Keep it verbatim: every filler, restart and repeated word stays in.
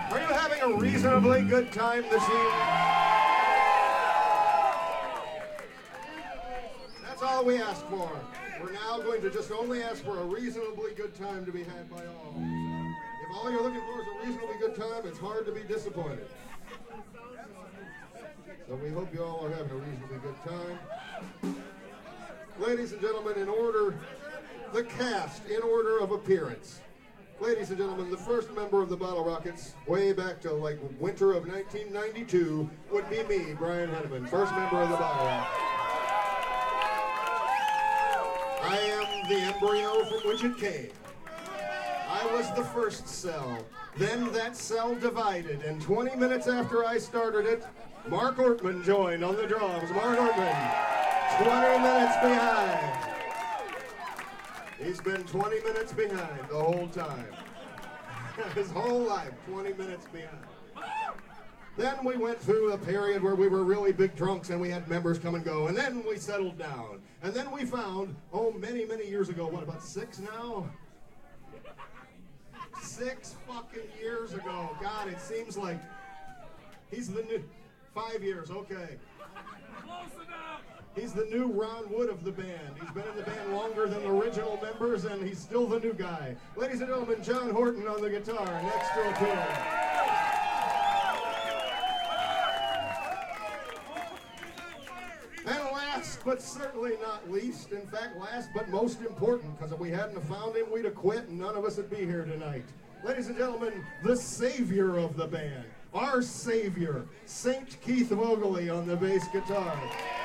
Are you having a reasonably good time this evening? That's all we ask for. We're now going to just only ask for a reasonably good time to be had by all. If all you're looking for is a reasonably good time, it's hard to be disappointed. So we hope you all are having a reasonably good time. Ladies and gentlemen, in order, the cast in order of appearance. Ladies and gentlemen, the first member of the Bottle Rockets, way back to like winter of nineteen ninety-two, would be me, Brian Henneman, first member of the Bottle Rockets. I am the embryo from which it came. I was the first cell. Then that cell divided, and twenty minutes after I started it, Mark Ortman joined on the drums. Mark Ortman, twenty minutes behind. He's been twenty minutes behind the whole time. His whole life, twenty minutes behind. Then we went through a period where we were really big drunks and we had members come and go, and then we settled down. And then we found, oh, many, many years ago, what, about six now? Six fucking years ago. God, it seems like he's the new, five years, okay. Close enough. He's the new Ron Wood of the band. He's been in the band longer than the original members, and he's still the new guy. Ladies and gentlemen, John Horton on the guitar, next to him. And last but certainly not least, in fact, last but most important, because if we hadn't have found him, we'd have quit and none of us would be here tonight. Ladies and gentlemen, the savior of the band, our savior, Saint Keith Vogeley on the bass guitar.